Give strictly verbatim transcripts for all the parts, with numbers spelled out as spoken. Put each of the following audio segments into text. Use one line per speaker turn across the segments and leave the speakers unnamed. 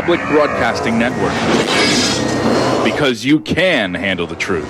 Public Broadcasting Network. Because you can handle the truth.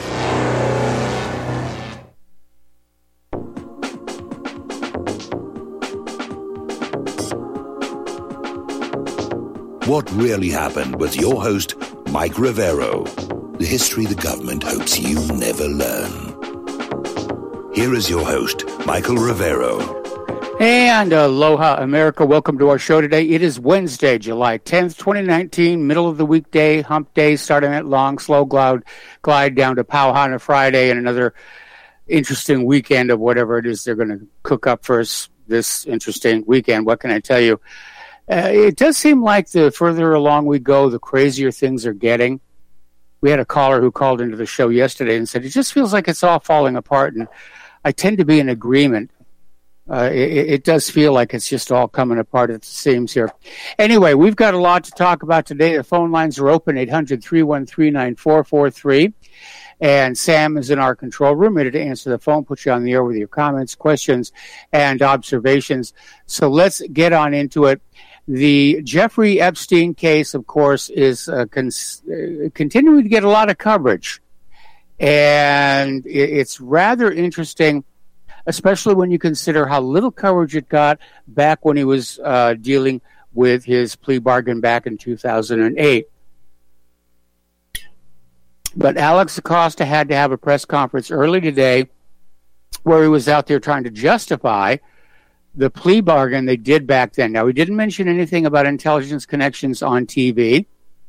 What Really Happened with your host, Mike Rivero. The history the government hopes you never learn. Here is your host, Michael Rivero.
And aloha, America. Welcome to our show today. It is Wednesday, July tenth, twenty nineteen, middle of the weekday, hump day, starting that long, slow glide, glide down to Pauhana Friday and another interesting weekend of whatever it is they're going to cook up for us this interesting weekend. What can I tell you? Uh, it does seem like the further along we go, the crazier things are getting. We had a caller who called into the show yesterday and said, it just feels like it's all falling apart. And I tend to be in agreement. Uh, it, it does feel like it's just all coming apart at the seams here. Anyway, we've got a lot to talk about today. The phone lines are open, eight hundred, three one three, nine four four three. And Sam is in our control room, ready to answer the phone, put you on the air with your comments, questions, and observations. So let's get on into it. The Jeffrey Epstein case, of course, is uh, con- uh, continuing to get a lot of coverage. And it, it's rather interesting, especially when you consider how little coverage it got back when he was uh, dealing with his plea bargain back in two thousand eight. But Alex Acosta had to have a press conference early today where he was out there trying to justify the plea bargain they did back then. Now, he didn't mention anything about intelligence connections on T V.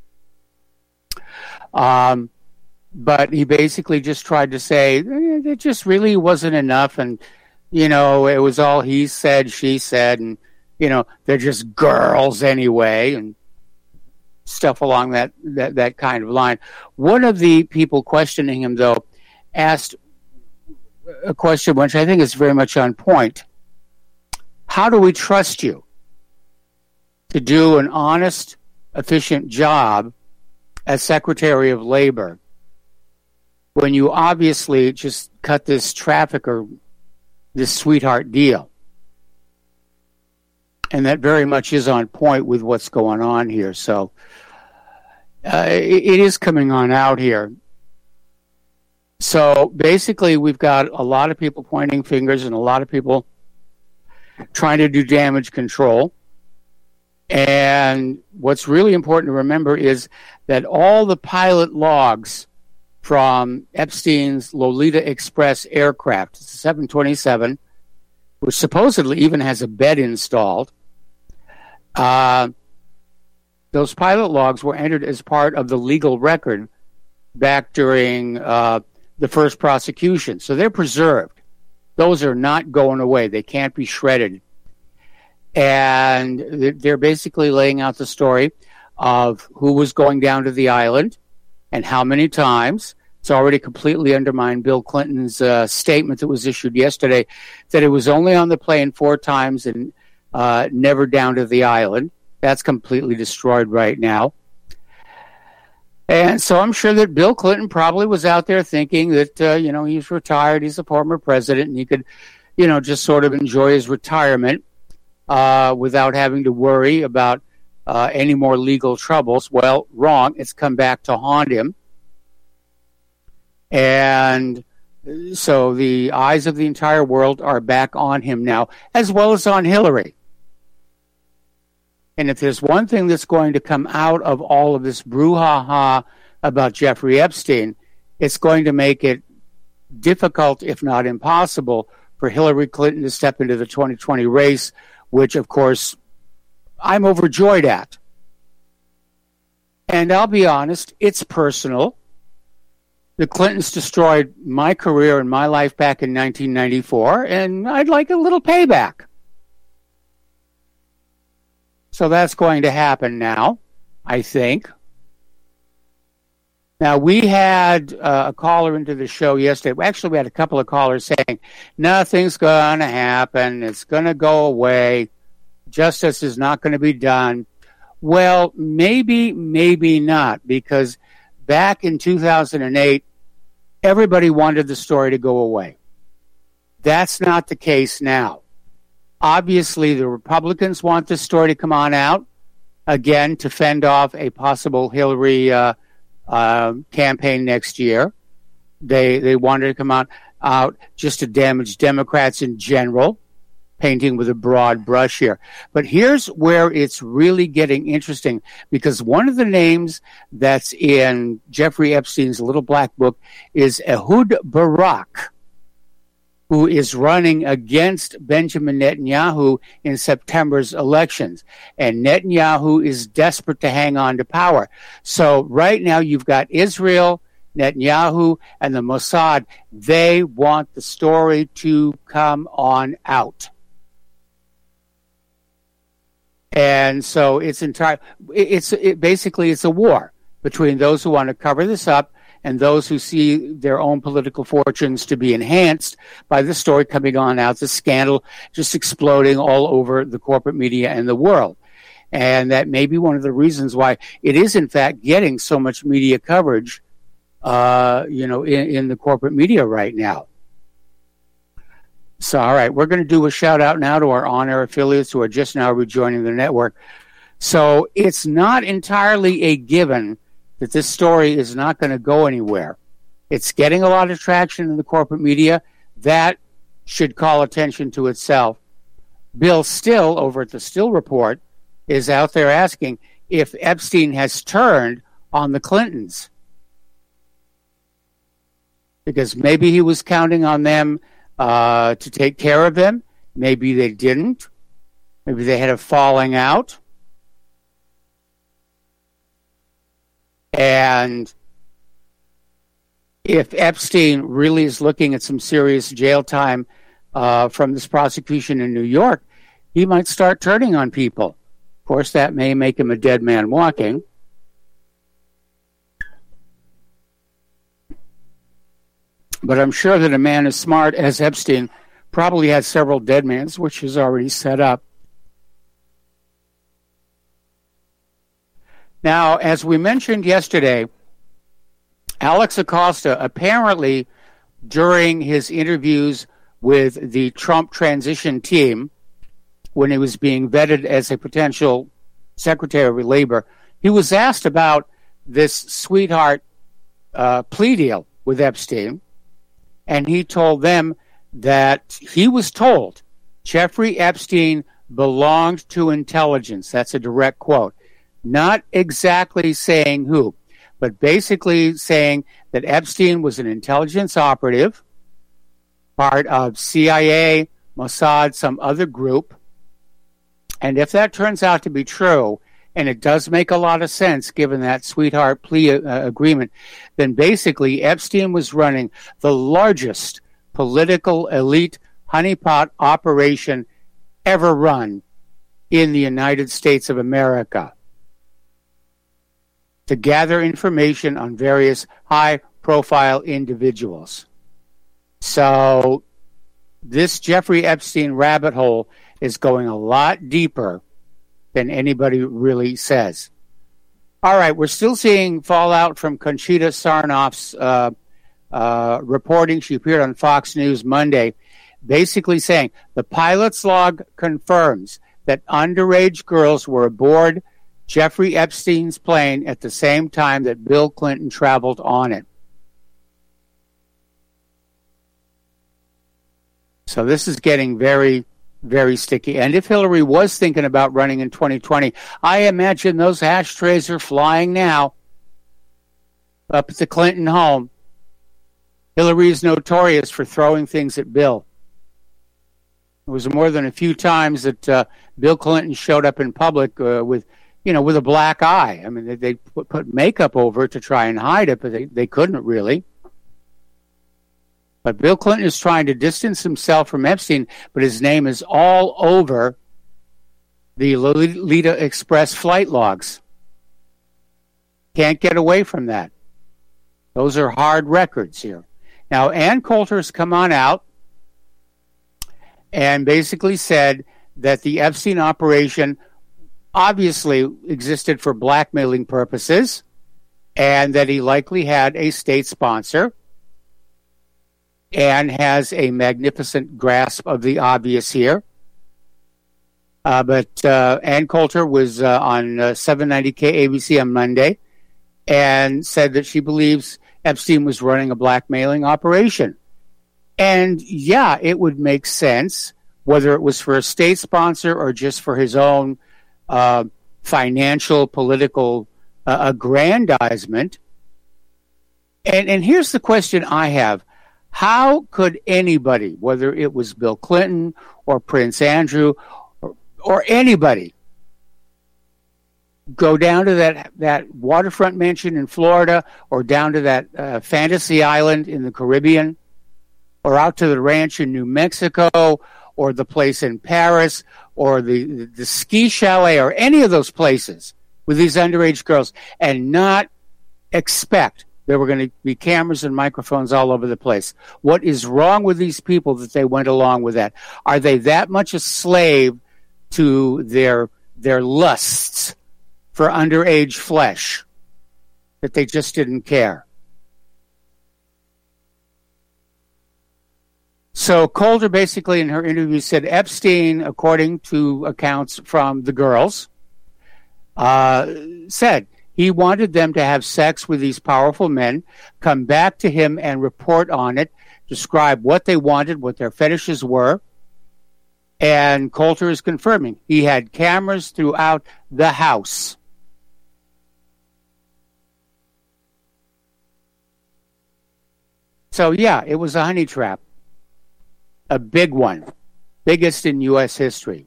Um, but he basically just tried to say eh, it just really wasn't enough. And, you know, it was all he said, she said, and, you know, they're just girls anyway, and stuff along that, that, that kind of line. One of the people questioning him, though, asked a question which I think is very much on point. How do we trust you to do an honest, efficient job as Secretary of Labor when you obviously just cut this trafficker, this sweetheart deal? And that very much is on point with what's going on here. So uh, it, it is coming on out here. So basically, we've got a lot of people pointing fingers and a lot of people trying to do damage control. And what's really important to remember is that all the pilot logs from Epstein's Lolita Express aircraft, it's a seven twenty-seven, which supposedly even has a bed installed, uh, those pilot logs were entered as part of the legal record back during uh, the first prosecution. So they're preserved. Those are not going away. They can't be shredded. And they're basically laying out the story of who was going down to the island and how many times. It's already completely undermined Bill Clinton's uh, statement that was issued yesterday that it was only on the plane four times and uh, never down to the island. That's completely destroyed right now. And so I'm sure that Bill Clinton probably was out there thinking that, uh, you know, he's retired, he's a former president, and he could, you know, just sort of enjoy his retirement uh, without having to worry about uh, any more legal troubles. Well, wrong. It's come back to haunt him. And so the eyes of the entire world are back on him now, as well as on Hillary. And if there's one thing that's going to come out of all of this brouhaha about Jeffrey Epstein, it's going to make it difficult, if not impossible, for Hillary Clinton to step into the twenty twenty race, which, of course, I'm overjoyed at. And I'll be honest, it's personal. The Clintons destroyed my career and my life back in nineteen ninety-four, and I'd like a little payback. So that's going to happen now, I think. Now, we had uh, a caller into the show yesterday. Actually, we had a couple of callers saying, nothing's going to happen. It's going to go away. Justice is not going to be done. Well, maybe, maybe not, because back in two thousand eight, everybody wanted the story to go away. That's not the case now. Obviously, the Republicans want this story to come on out. again, to fend off a possible Hillary uh, uh, campaign next year. They they wanted to come out, out just to damage Democrats in general, painting with a broad brush here. But here's where it's really getting interesting, because one of the names that's in Jeffrey Epstein's little black book is Ehud Barak, who is running against Benjamin Netanyahu in September's elections. And Netanyahu is desperate to hang on to power. So right now you've got Israel, Netanyahu, and the Mossad. They want the story to come on out. And so it's entire. It's it, basically it's a war between those who want to cover this up and those who see their own political fortunes to be enhanced by the story coming on out, the scandal just exploding all over the corporate media and the world. And that may be one of the reasons why it is, in fact, getting so much media coverage, uh, you know, in, in the corporate media right now. So, all right, we're going to do a shout out now to our on-air affiliates who are just now rejoining the network. So it's not entirely a given that this story is not going to go anywhere. It's getting a lot of traction in the corporate media. That should call attention to itself. Bill Still, over at the Still Report, is out there asking if Epstein has turned on the Clintons. Because maybe he was counting on them uh, to take care of him. Maybe they didn't. Maybe they had a falling out. And if Epstein really is looking at some serious jail time uh, from this prosecution in New York, he might start turning on people. Of course, that may make him a dead man walking. But I'm sure that a man as smart as Epstein probably has several dead mans, which is already set up. Now, as we mentioned yesterday, Alex Acosta apparently, during his interviews with the Trump transition team, when he was being vetted as a potential Secretary of Labor, he was asked about this sweetheart uh, plea deal with Epstein, and he told them that he was told Jeffrey Epstein belonged to intelligence. That's a direct quote. Not exactly saying who, but basically saying that Epstein was an intelligence operative, part of C I A, Mossad, some other group. And if that turns out to be true, and it does make a lot of sense given that sweetheart plea uh, agreement, then basically Epstein was running the largest political elite honeypot operation ever run in the United States of America, to gather information on various high-profile individuals. So this Jeffrey Epstein rabbit hole is going a lot deeper than anybody really says. All right, we're still seeing fallout from Conchita Sarnoff's uh, uh, reporting. She appeared on Fox News Monday, basically saying the pilot's log confirms that underage girls were aboard Jeffrey Epstein's plane at the same time that Bill Clinton traveled on it. So this is getting very, very sticky. And if Hillary was thinking about running in twenty twenty, I imagine those ashtrays are flying now up at the Clinton home. Hillary is notorious for throwing things at Bill. It was more than a few times that uh, Bill Clinton showed up in public uh, with you know, with a black eye. I mean, they, they put, put makeup over it to try and hide it, but they, they couldn't really. But Bill Clinton is trying to distance himself from Epstein, but his name is all over the Lolita Express flight logs. Can't get away from that. Those are hard records here. Now, Ann Coulter's come on out and basically said that the Epstein operation obviously existed for blackmailing purposes, and that he likely had a state sponsor and has a magnificent grasp of the obvious here. Uh, but uh, Ann Coulter was uh, on uh, seven ninety K A B C on Monday and said that she believes Epstein was running a blackmailing operation. And yeah, it would make sense, whether it was for a state sponsor or just for his own uh, financial, political uh, aggrandizement. And, and here's the question I have. How could anybody, whether it was Bill Clinton or Prince Andrew or, or anybody, go down to that, that waterfront mansion in Florida or down to that uh, fantasy island in the Caribbean or out to the ranch in New Mexico or the place in Paris or the, the, the ski chalet or any of those places with these underage girls and not expect there were going to be cameras and microphones all over the place? What is wrong with these people that they went along with that? Are they that much a slave to their their lusts for underage flesh that they just didn't care? So Coulter basically in her interview said Epstein, according to accounts from the girls, uh, said he wanted them to have sex with these powerful men, come back to him and report on it, describe what they wanted, what their fetishes were. And Coulter is confirming he had cameras throughout the house. So, yeah, it was a honey trap. A big one. Biggest in U S history.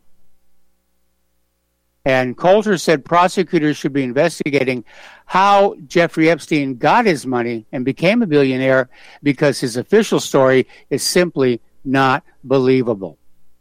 And Coulter said prosecutors should be investigating how Jeffrey Epstein got his money and became a billionaire because his official story is simply not believable.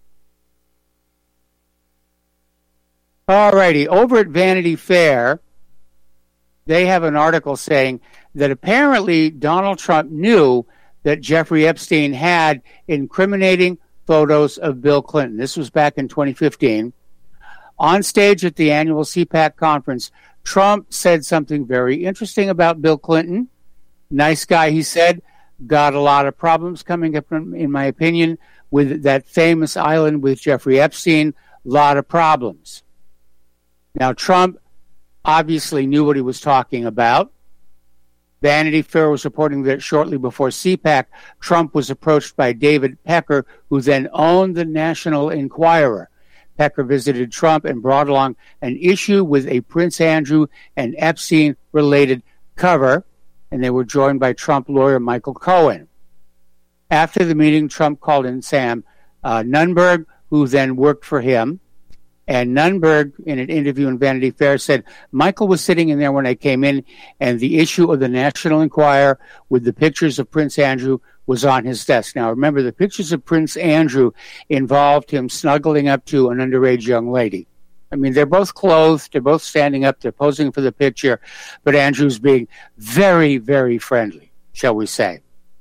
All righty, over at Vanity Fair, they have an article saying that apparently Donald Trump knew that Jeffrey Epstein had incriminating photos of Bill Clinton. This was back in twenty fifteen. On stage at the annual C PAC conference, Trump said something very interesting about Bill Clinton. Nice guy, he said, got a lot of problems coming up, in my opinion, with that famous island with Jeffrey Epstein. A lot of problems. Now, Trump obviously knew what he was talking about. Vanity Fair was reporting that shortly before C PAC, Trump was approached by David Pecker, who then owned the National Enquirer. Pecker visited Trump and brought along an issue with a Prince Andrew and Epstein-related cover, and they were joined by Trump lawyer Michael Cohen. After the meeting, Trump called in Sam uh, Nunberg, who then worked for him. And Nunberg, in an interview in Vanity Fair, said, Michael was sitting in there when I came in, and the issue of the National Enquirer with the pictures of Prince Andrew was on his desk. Now, remember, the pictures of Prince Andrew involved him snuggling up to an underage young lady. I mean, they're both clothed, they're both standing up, they're posing for the picture, but Andrew's being very, very friendly, shall we say.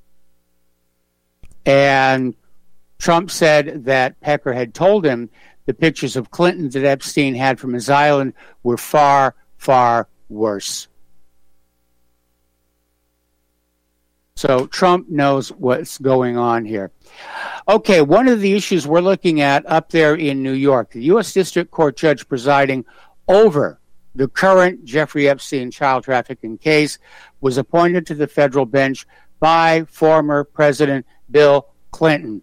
And Trump said that Pecker had told him the pictures of Clinton that Epstein had from his island were far, far worse. So Trump knows what's going on here. Okay, one of the issues we're looking at up there in New York, the U S District Court judge presiding over the current Jeffrey Epstein child trafficking case was appointed to the federal bench by former President Bill Clinton.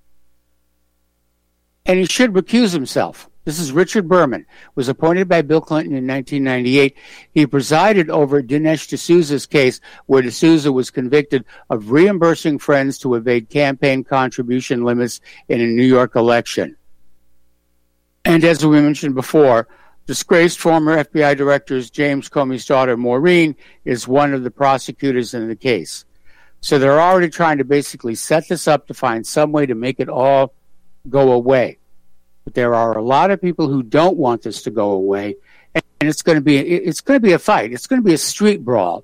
And he should recuse himself. This is Richard Berman, was appointed by Bill Clinton in nineteen ninety-eight. He presided over Dinesh D'Souza's case, where D'Souza was convicted of reimbursing friends to evade campaign contribution limits in a New York election. And as we mentioned before, disgraced former F B I directors James Comey's daughter Maureen is one of the prosecutors in the case. So they're already trying to basically set this up to find some way to make it all go away. But there are a lot of people who don't want this to go away, and it's going to be it's going to be a fight. It's going to be a street brawl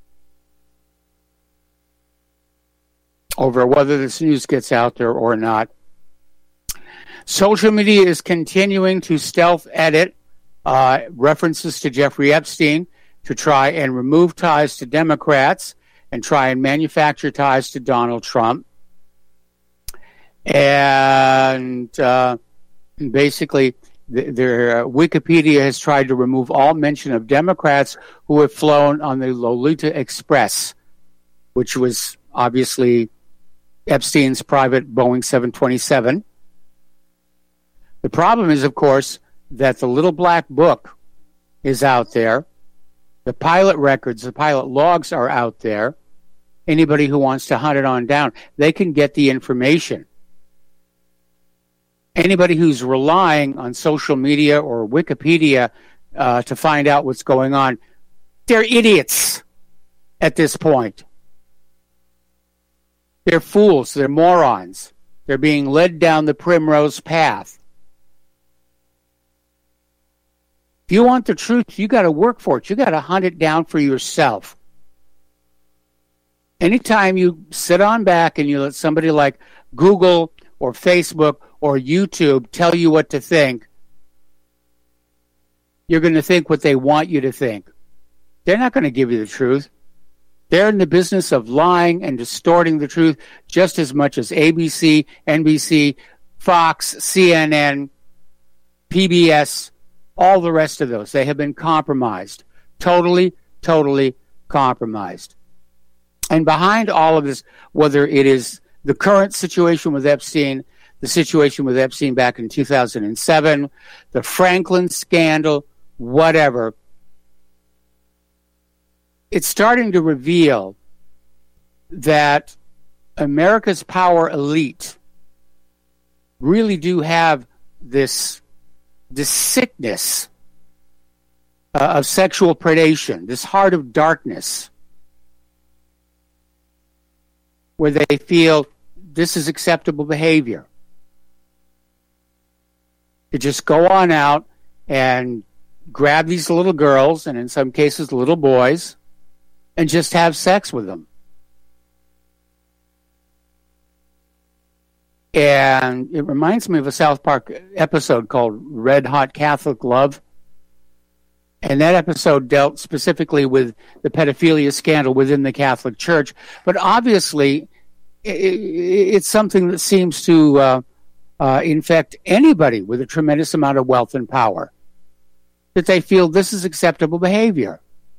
over whether this news gets out there or not. Social media is continuing to stealth edit uh, references to Jeffrey Epstein to try and remove ties to Democrats and try and manufacture ties to Donald Trump. And uh, basically, th- their uh, Wikipedia has tried to remove all mention of Democrats who have flown on the Lolita Express, which was obviously Epstein's private Boeing seven twenty-seven. The problem is, of course, that the little black book is out there. The pilot records, the pilot logs are out there. Anybody who wants to hunt it on down, they can get the information. Anybody who's relying on social media or Wikipedia uh, to find out what's going on, they're idiots at this point. They're fools. They're morons. They're being led down the primrose path. If you want the truth, you got to work for it. You got to hunt it down for yourself. Anytime you sit on back and you let somebody like Google or Facebook or YouTube tell you what to think, you're going to think what they want you to think. They're not going to give you the truth. They're in the business of lying and distorting the truth just as much as A B C, N B C, Fox, C N N, P B S, all the rest of those. They have been compromised. Totally, totally compromised. And behind all of this, whether it is the current situation with Epstein, the situation with Epstein back in two thousand seven, the Franklin scandal, whatever, it's starting to reveal that America's power elite really do have this, this sickness uh, of sexual predation, this heart of darkness, where they feel this is acceptable behavior. To just go on out and grab these little girls, and in some cases little boys, and just have sex with them. And it reminds me of a South Park episode called Red Hot Catholic Love. And that episode dealt specifically with the pedophilia scandal within the Catholic Church. But obviously, it's something that seems to uh, uh, infect anybody with a tremendous amount of wealth and power, that they feel this is acceptable behavior.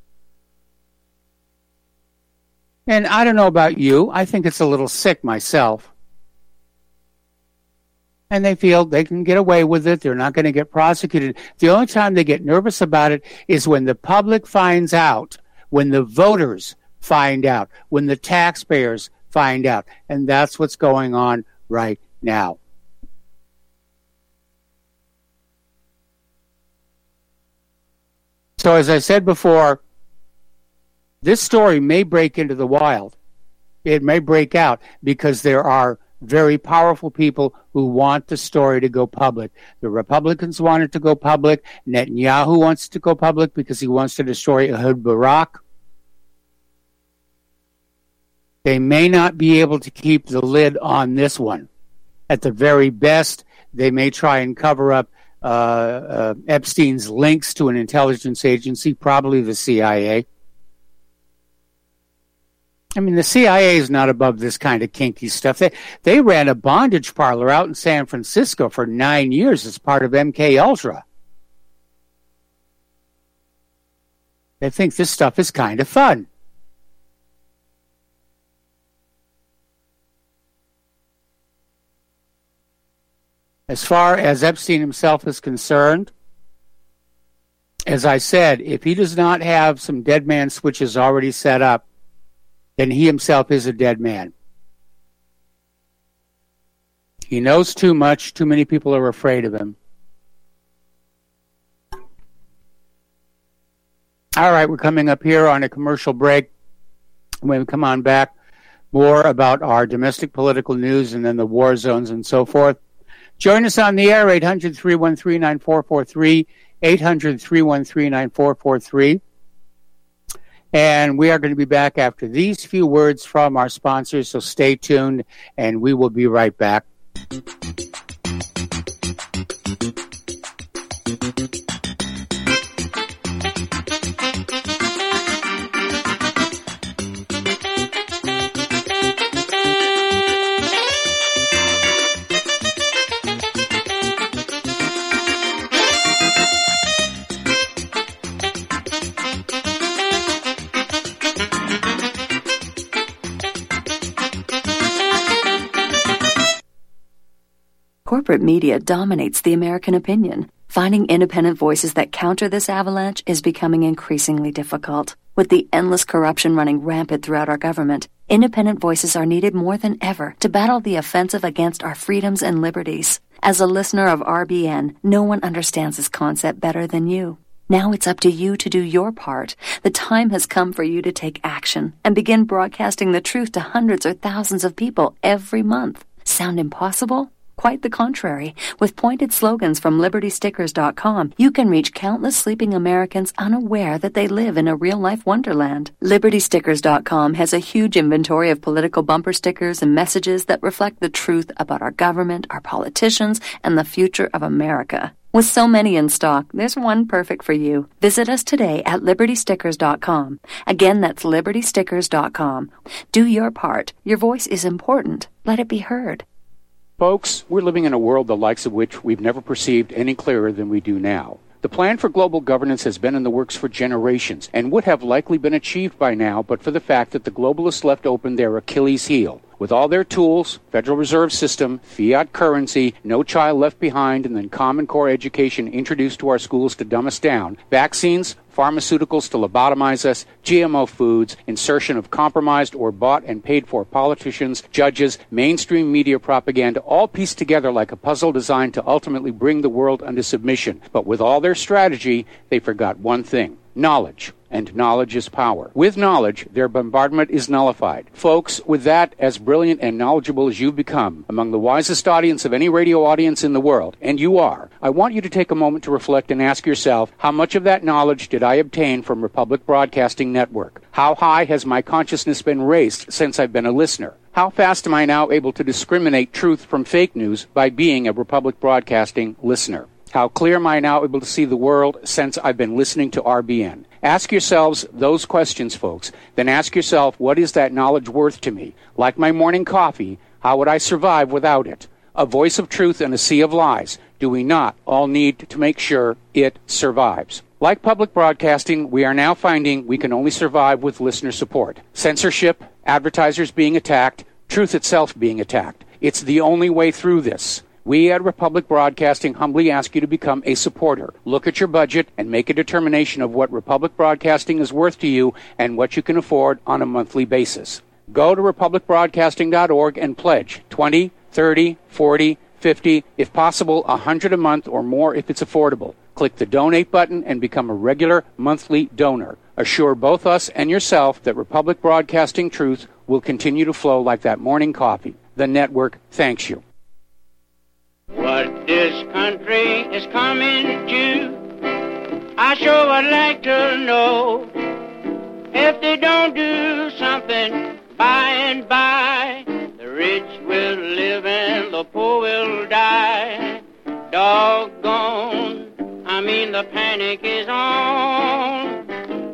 And I don't know about you. I think it's a little sick myself. And they feel they can get away with it. They're not going to get prosecuted. The only time they get nervous about it is when the public finds out, when the voters find out, when the taxpayers find out. And that's what's going on right now. So as I said before, this story may break into the wild. It may break out because there are very powerful people who want the story to go public. The Republicans want it to go public. Netanyahu wants it to go public because he wants to destroy Ehud Barak. They may not be able to keep the lid on this one. At the very best, they may try and cover up uh, uh, Epstein's links to an intelligence agency, probably the C I A. I mean, the C I A is not above this kind of kinky stuff. They they ran a bondage parlor out in San Francisco for nine years as part of M K Ultra. They think this stuff is kind of fun. As far as Epstein himself is concerned, as I said, if he does not have some dead man switches already set up, then he himself is a dead man. He knows too much. Too many people are afraid of him. All right, we're coming up here on a commercial break. When we come on back, more about our domestic political news and then the war zones and so forth. Join us on the air, eight hundred, three one three, nine four four three, eight hundred, three one three, nine four four three. And we are going to be back after these few words from our sponsors, so stay tuned, and we will be right back.
Corporate media dominates the American opinion. Finding independent voices that counter this avalanche is becoming increasingly difficult. With the endless corruption running rampant throughout our government, independent voices are needed more than ever to battle the offensive against our freedoms and liberties. As a listener of R B N, no one understands this concept better than you. Now it's up to you to do your part. The time has come for you to take action and begin broadcasting the truth to hundreds or thousands of people every month. Sound impossible? Quite the contrary. With pointed slogans from Liberty Stickers dot com, you can reach countless sleeping Americans unaware that they live in a real-life wonderland. Liberty Stickers dot com has a huge inventory of political bumper stickers and messages that reflect the truth about our government, our politicians, and the future of America. With so many in stock, there's one perfect for you. Visit us today at Liberty Stickers dot com. Again, that's Liberty Stickers dot com. Do your part. Your voice is important. Let it be heard.
Folks, we're living in a world the likes of which we've never perceived any clearer than we do now. The plan for global governance has been in the works for generations and would have likely been achieved by now but for the fact that the globalists left open their Achilles heel. With all their tools, Federal Reserve System, fiat currency, no child left behind, and then Common Core education introduced to our schools to dumb us down, vaccines, pharmaceuticals to lobotomize us, G M O foods, insertion of compromised or bought and paid for politicians, judges, mainstream media propaganda, all pieced together like a puzzle designed to ultimately bring the world under submission. But with all their strategy, they forgot one thing: knowledge. And knowledge is power. With knowledge, their bombardment is nullified. Folks, with that, as brilliant and knowledgeable as you've become, among the wisest audience of any radio audience in the world, and you are, I want you to take a moment to reflect and ask yourself, how much of that knowledge did I obtain from Republic Broadcasting Network? How high has my consciousness been raised since I've been a listener? How fast am I now able to discriminate truth from fake news by being a Republic Broadcasting listener? How clear am I now able to see the world since I've been listening to R B N? Ask yourselves those questions, folks. Then ask yourself, what is that knowledge worth to me? Like my morning coffee, how would I survive without it? A voice of truth in a sea of lies. Do we not all need to make sure it survives? Like public broadcasting, we are now finding we can only survive with listener support. Censorship, advertisers being attacked, truth itself being attacked. It's the only way through this. We at Republic Broadcasting humbly ask you to become a supporter. Look at your budget and make a determination of what Republic Broadcasting is worth to you and what you can afford on a monthly basis. Go to Republic Broadcasting dot org and pledge twenty, thirty, forty, fifty, if possible one hundred a month or more if it's affordable. Click the donate button and become a regular monthly donor. Assure both us and yourself that Republic Broadcasting truth will continue to flow like that morning coffee. The network thanks you.
What this country is coming to, I sure would like to know. If they don't do something by and by, the rich will live and the poor will die. Doggone, I mean the panic is on.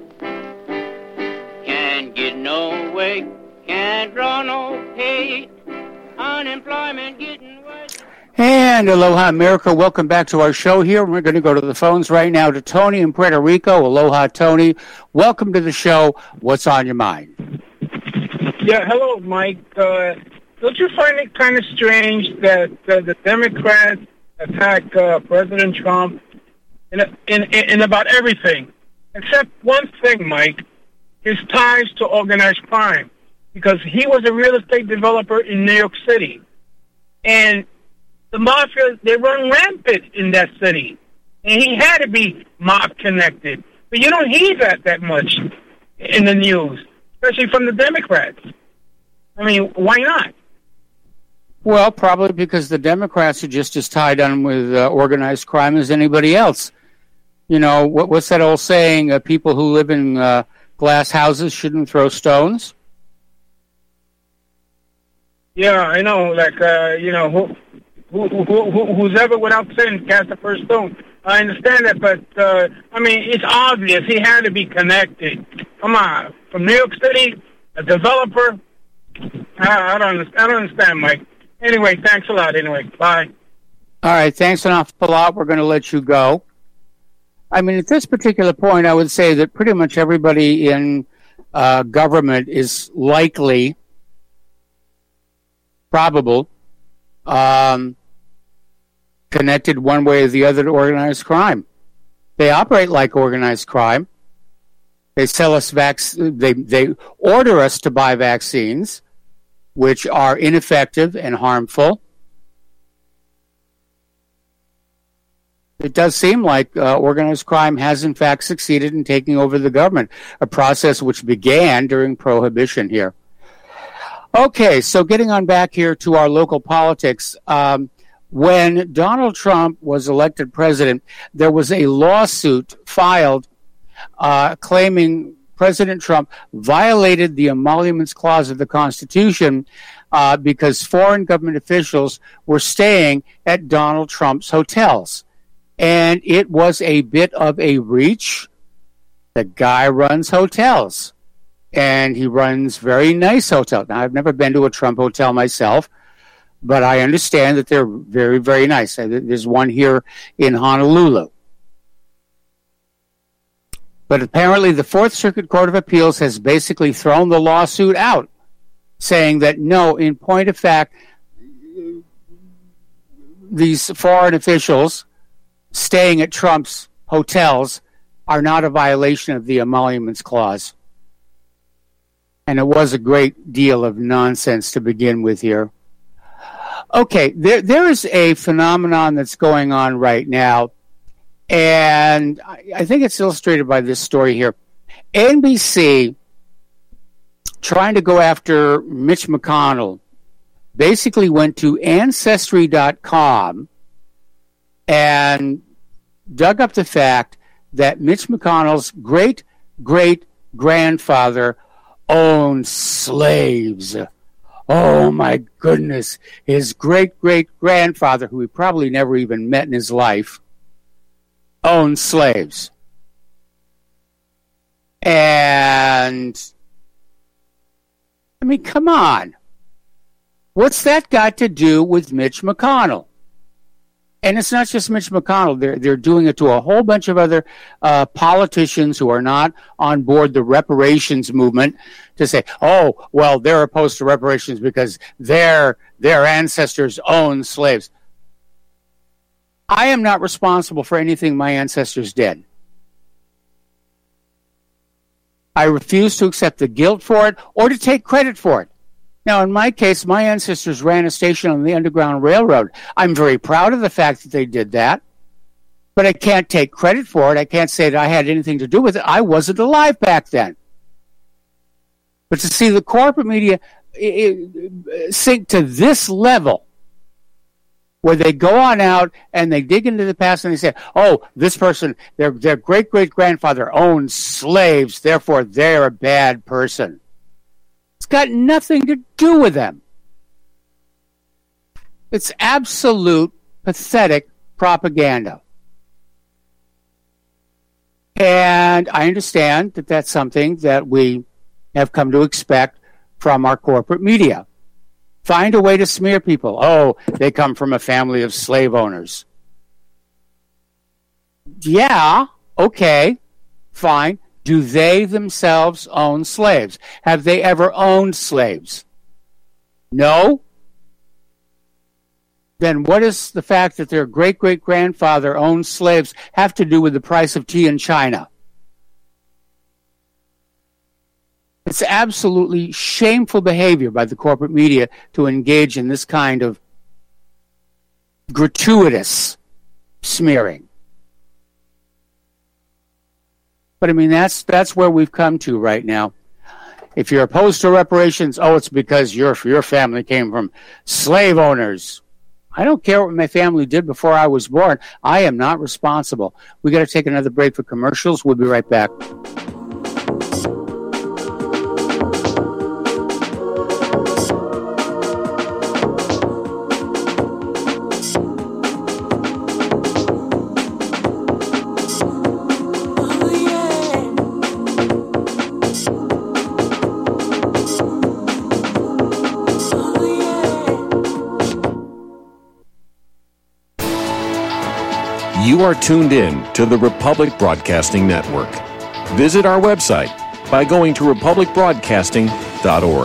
Can't get no way, can't draw no pay, unemployment getting worse.
And aloha, America. Welcome back to our show here. We're going to go to the phones right now to Tony in Puerto Rico. Aloha, Tony. Welcome to the show. What's on your mind?
Yeah, hello, Mike. Uh, don't you find it kind of strange that uh, the Democrats attack uh, President Trump in, in, in about everything? Except one thing, Mike, his ties to organized crime. Because he was a real estate developer in New York City. And the mafia, they run rampant in that city. And he had to be mob-connected. But you don't hear that that much in the news, especially from the Democrats. I mean, why not?
Well, probably because the Democrats are just as tied on with uh, organized crime as anybody else. You know, what, what's that old saying? Uh, people who live in uh, glass houses shouldn't throw stones?
Yeah, I know. Like, uh, you know, who... Who, who, who, who's ever without sin cast the first stone. I understand that, but, uh, I mean, it's obvious he had to be connected. Come on. From New York City, a developer. I, I, don't, understand, I don't understand, Mike. Anyway, thanks a lot anyway. Bye.
All right, thanks an awful lot. We're going to let you go. I mean, at this particular point, I would say that pretty much everybody in uh, government is likely, probable, um, connected one way or the other to organized crime. They operate like organized crime. They sell us vac- they they order us to buy vaccines, which are ineffective and harmful. It does seem like uh, organized crime has in fact succeeded in taking over the government, a process which began during Prohibition here. Okay, so getting on back here to our local politics. Um, when Donald Trump was elected president, there was a lawsuit filed uh, claiming President Trump violated the Emoluments Clause of the Constitution uh, because foreign government officials were staying at Donald Trump's hotels. And it was a bit of a reach. The guy runs hotels, and he runs very nice hotels. Now, I've never been to a Trump hotel myself, but I understand that they're very, very nice. There's one here in Honolulu. But apparently the Fourth Circuit Court of Appeals has basically thrown the lawsuit out, saying that, no, in point of fact, these foreign officials staying at Trump's hotels are not a violation of the Emoluments Clause. And it was a great deal of nonsense to begin with here. Okay, there there is a phenomenon that's going on right now, and I, I think it's illustrated by this story here. N B C, trying to go after Mitch McConnell, basically went to Ancestry dot com and dug up the fact that Mitch McConnell's great-great-grandfather owned slaves. Oh, my goodness. His great-great-grandfather, who he probably never even met in his life, owned slaves. And, I mean, come on. What's that got to do with Mitch McConnell? And it's not just Mitch McConnell. They're, they're doing it to a whole bunch of other uh, politicians who are not on board the reparations movement to say, oh, well, they're opposed to reparations because their their ancestors owned slaves. I am not responsible for anything my ancestors did. I refuse to accept the guilt for it or to take credit for it. Now, in my case, my ancestors ran a station on the Underground Railroad. I'm very proud of the fact that they did that, but I can't take credit for it. I can't say that I had anything to do with it. I wasn't alive back then. But to see the corporate media it, it, sink to this level, where they go on out and they dig into the past and they say, oh, this person, their, their great-great-grandfather owned slaves, therefore they're a bad person. It's got nothing to do with them. It's absolute pathetic propaganda. And I understand that that's something that we have come to expect from our corporate media. Find a way to smear people. Oh, they come from a family of slave owners. Yeah, okay, fine. Do they themselves own slaves? Have they ever owned slaves? No? Then what does the fact that their great-great-grandfather owned slaves have to do with the price of tea in China? It's absolutely shameful behavior by the corporate media to engage in this kind of gratuitous smearing. But I mean, that's that's where we've come to right now. If you're opposed to reparations, oh, it's because your your family came from slave owners. I don't care what my family did before I was born. I am not responsible. We got to take another break for commercials. We'll be right back.
You are tuned in to the Republic Broadcasting Network. Visit our website by going to republic broadcasting dot org.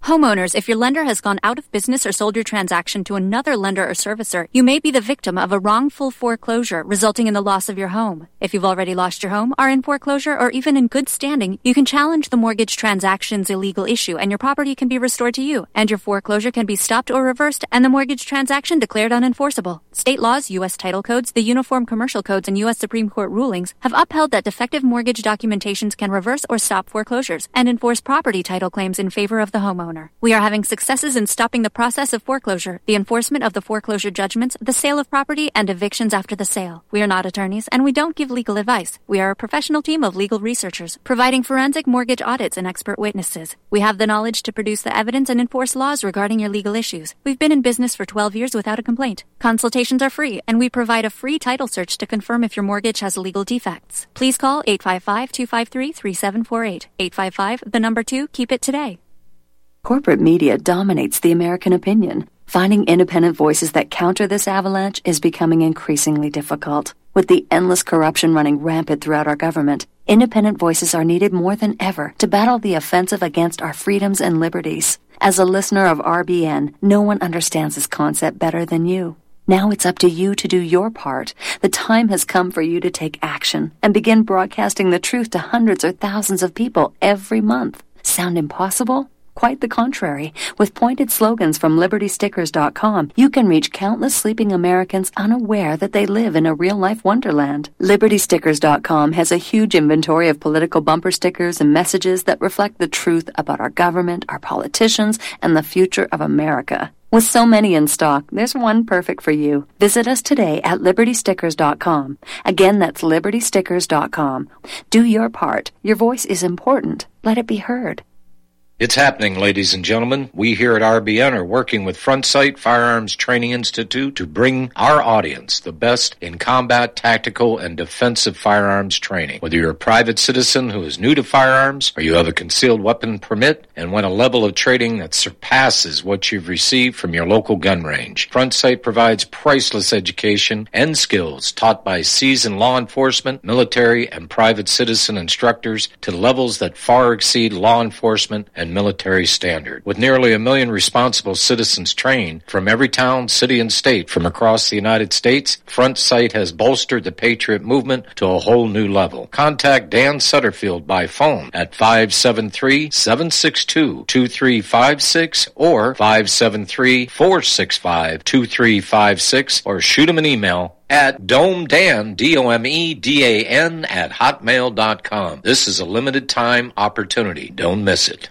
Homeowners, if your lender has gone out of business or sold your transaction to another lender or servicer, you may be the victim of a wrongful foreclosure, resulting in the loss of your home. If you've already lost your home, are in foreclosure, or even in good standing, you can challenge the mortgage transaction's illegal issue, and your property can be restored to you, and your foreclosure can be stopped or reversed, and the mortgage transaction declared unenforceable. State laws, U S title codes, the Uniform Commercial Codes, and U S Supreme Court rulings have upheld that defective mortgage documentations can reverse or stop foreclosures and enforce property title claims in favor of the homeowner. We are having successes in stopping the process of foreclosure, the enforcement of the foreclosure judgments, the sale of property, and evictions after the sale. We are not attorneys, and we don't give legal advice. We are a professional team of legal researchers, providing forensic mortgage audits and expert witnesses. We have the knowledge to produce the evidence and enforce laws regarding your legal issues. We've been in business for twelve years without a complaint. Consultations are free, and we provide a free title search to confirm if your mortgage has legal defects. Please call eight five five, two five three, three seven four eight. eight five five, the number two, keep it today.
Corporate media dominates the American opinion. Finding independent voices that counter this avalanche is becoming increasingly difficult. With the endless corruption running rampant throughout our government, independent voices are needed more than ever to battle the offensive against our freedoms and liberties. As a listener of R B N, no one understands this concept better than you. Now it's up to you to do your part. The time has come for you to take action and begin broadcasting the truth to hundreds or thousands of people every month. Sound impossible? Quite the contrary. With pointed slogans from Liberty Stickers dot com, you can reach countless sleeping Americans unaware that they live in a real-life wonderland. Liberty Stickers dot com has a huge inventory of political bumper stickers and messages that reflect the truth about our government, our politicians, and the future of America. With so many in stock, there's one perfect for you. Visit us today at Liberty Stickers dot com. Again, that's Liberty Stickers dot com. Do your part. Your voice is important. Let it be heard.
It's happening, ladies and gentlemen. We here at R B N are working with Front Sight Firearms Training Institute to bring our audience the best in combat, tactical, and defensive firearms training. Whether you're a private citizen who is new to firearms, or you have a concealed weapon permit and want a level of training that surpasses what you've received from your local gun range, Front Sight provides priceless education and skills taught by seasoned law enforcement, military, and private citizen instructors to levels that far exceed law enforcement and military standard. With nearly a million responsible citizens trained from every town, city, and state from across the United States, Front Sight has bolstered the Patriot movement to a whole new level. Contact Dan Sutterfield by phone at five seven three, seven six two, two three five six or five seven three, four six five, two three five six, or shoot him an email at domedan, D O M E D A N, at hotmail dot com. This is a limited time opportunity. Don't miss it.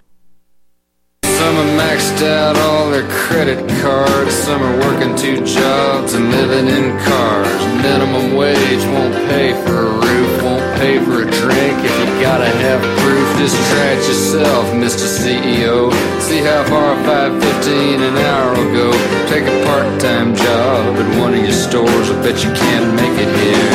Some are maxed out all their credit cards. Some are working two jobs and living in cars. Minimum wage won't pay for a roof, won't pay for a drink. If you gotta have proof, just try it yourself, Mister C E O. See how far five fifteen an hour will go. Take a part-time job at one of your stores. I bet you can't make it here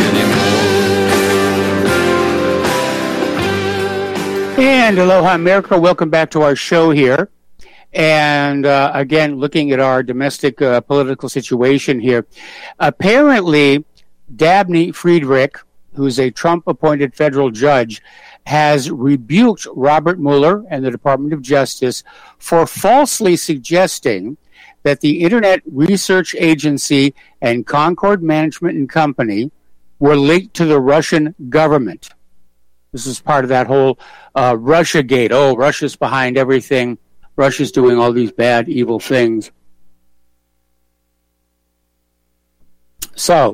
anymore.
And aloha, America. Welcome back to our show here. And uh, again, looking at our domestic uh, political situation here, apparently Dabney Friedrich, who's a Trump-appointed federal judge, has rebuked Robert Mueller and the Department of Justice for falsely suggesting that the Internet Research Agency and Concord Management and Company were linked to the Russian government. This is part of that whole uh, Russiagate. Oh, Russia's behind everything. Russia's doing all these bad, evil things. So,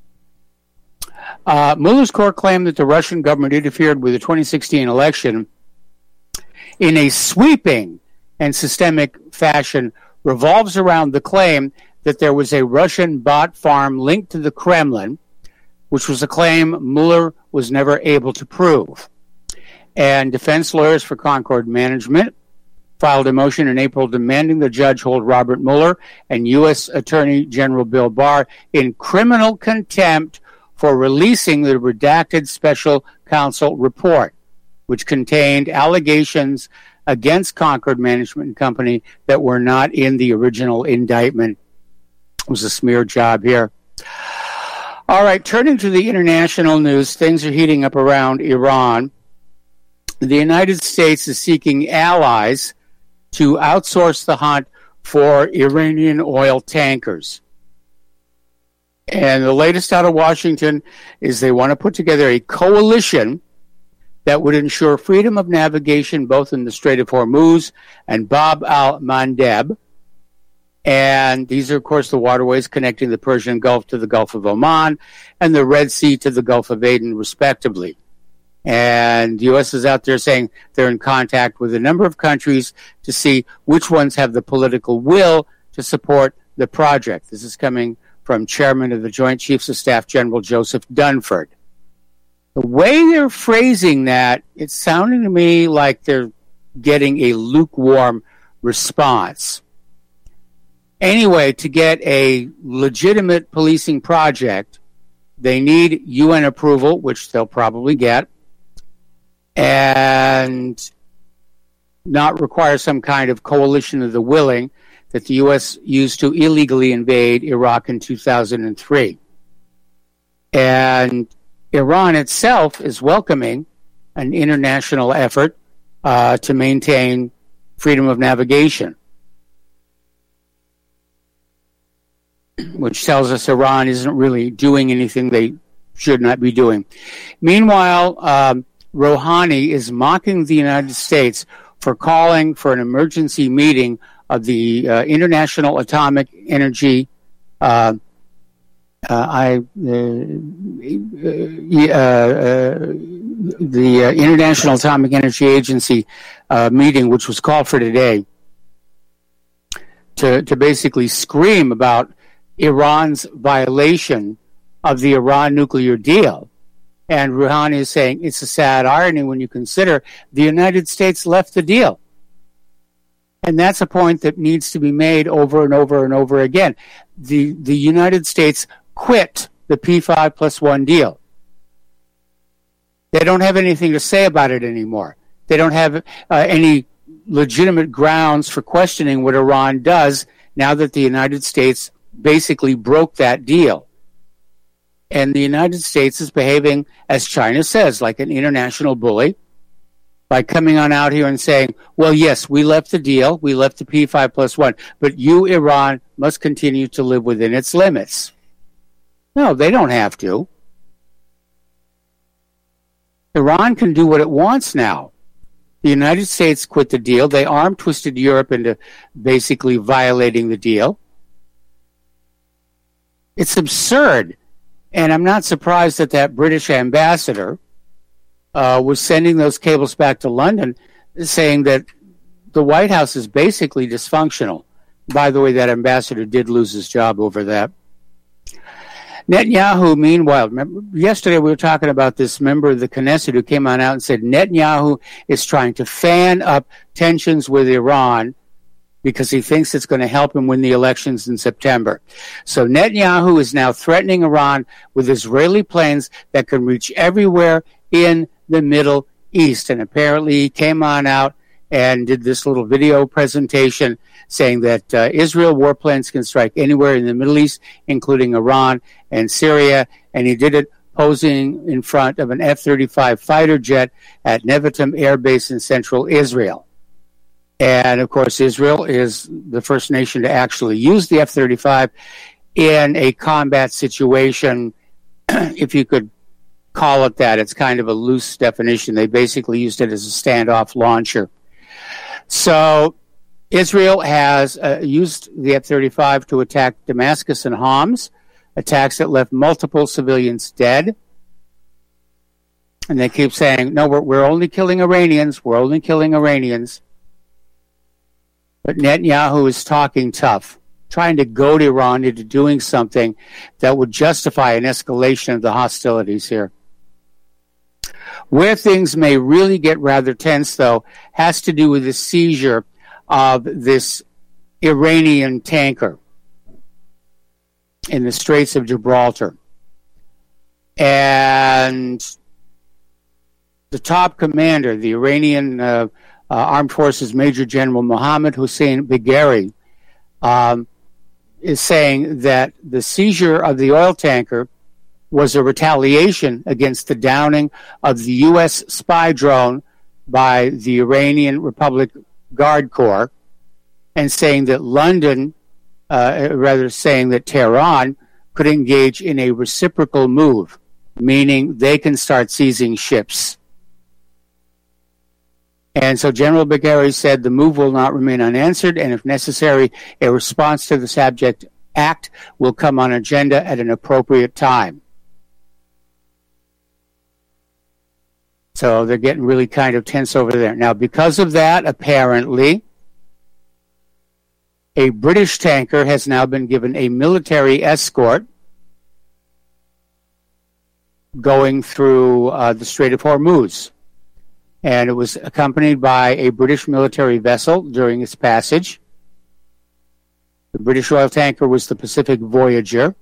uh, Mueller's court claimed that the Russian government interfered with the twenty sixteen election in a sweeping and systemic fashion revolves around the claim that there was a Russian bot farm linked to the Kremlin, which was a claim Mueller was never able to prove. And defense lawyers for Concord Management filed a motion in April demanding the judge hold Robert Mueller and U S Attorney General Bill Barr in criminal contempt for releasing the redacted special counsel report, which contained allegations against Concord Management and Company that were not in the original indictment. It was a smear job here. All right, turning to the international news, things are heating up around Iran. The United States is seeking allies to outsource the hunt for Iranian oil tankers. And the latest out of Washington is they want to put together a coalition that would ensure freedom of navigation both in the Strait of Hormuz and Bab al-Mandeb. And these are, of course, the waterways connecting the Persian Gulf to the Gulf of Oman and the Red Sea to the Gulf of Aden, respectively. And the U S is out there saying they're in contact with a number of countries to see which ones have the political will to support the project. This is coming from Chairman of the Joint Chiefs of Staff, General Joseph Dunford. The way they're phrasing that, it's sounding to me like they're getting a lukewarm response. Anyway, to get a legitimate policing project, they need U N approval, which they'll probably get, and not require some kind of coalition of the willing that the U S used to illegally invade Iraq in two thousand three. And Iran itself is welcoming an international effort uh, to maintain freedom of navigation, which tells us Iran isn't really doing anything they should not be doing. Meanwhile, um, Rouhani is mocking the United States for calling for an emergency meeting of the uh, International Atomic Energy uh, uh, I, uh, uh, uh, the uh, International Atomic Energy Agency uh, meeting, which was called for today, to, to basically scream about Iran's violation of the Iran nuclear deal. And Rouhani is saying it's a sad irony when you consider the United States left the deal. And that's a point that needs to be made over and over and over again. The the United States quit the P five plus one deal. They don't have anything to say about it anymore. They don't have uh, any legitimate grounds for questioning what Iran does now that the United States basically broke that deal. And the United States is behaving, as China says, like an international bully by coming on out here and saying, well, yes, we left the deal, we left the P five plus one, but you, Iran, must continue to live within its limits. No, they don't have to. Iran can do what it wants now. The United States quit the deal. They arm-twisted Europe into basically violating the deal. It's absurd. And I'm not surprised that that British ambassador uh, was sending those cables back to London saying that the White House is basically dysfunctional. By the way, that ambassador did lose his job over that. Netanyahu, meanwhile, remember, yesterday we were talking about this member of the Knesset who came on out and said Netanyahu is trying to fan up tensions with Iran because he thinks it's going to help him win the elections in September. So Netanyahu is now threatening Iran with Israeli planes that can reach everywhere in the Middle East. And apparently he came on out and did this little video presentation saying that uh, Israel warplanes can strike anywhere in the Middle East, including Iran and Syria. And he did it posing in front of an F thirty-five fighter jet at Nevatim Air Base in central Israel. And, of course, Israel is the first nation to actually use the F thirty-five in a combat situation, if you could call it that. It's kind of a loose definition. They basically used it as a standoff launcher. So Israel has uh, used the F thirty-five to attack Damascus and Homs, attacks that left multiple civilians dead. And they keep saying, no, we're, we're only killing Iranians. We're only killing Iranians. But Netanyahu is talking tough, trying to goad Iran into doing something that would justify an escalation of the hostilities here. Where things may really get rather tense, though, has to do with the seizure of this Iranian tanker in the Straits of Gibraltar. And the top commander, the Iranian uh, uh, Armed Forces Major General Mohammad Hussein Bagheri, um, is saying that the seizure of the oil tanker was a retaliation against the downing of the U S spy drone by the Iranian Republic Guard Corps, and saying that London, uh, rather saying that Tehran could engage in a reciprocal move, meaning they can start seizing ships. And so General Bagheri said the move will not remain unanswered, and if necessary, a response to this abject act will come on agenda at an appropriate time. So they're getting really kind of tense over there. Now, because of that, apparently, a British tanker has now been given a military escort going through uh, the Strait of Hormuz. And it was accompanied by a British military vessel during its passage. The British oil tanker was the Pacific Voyager.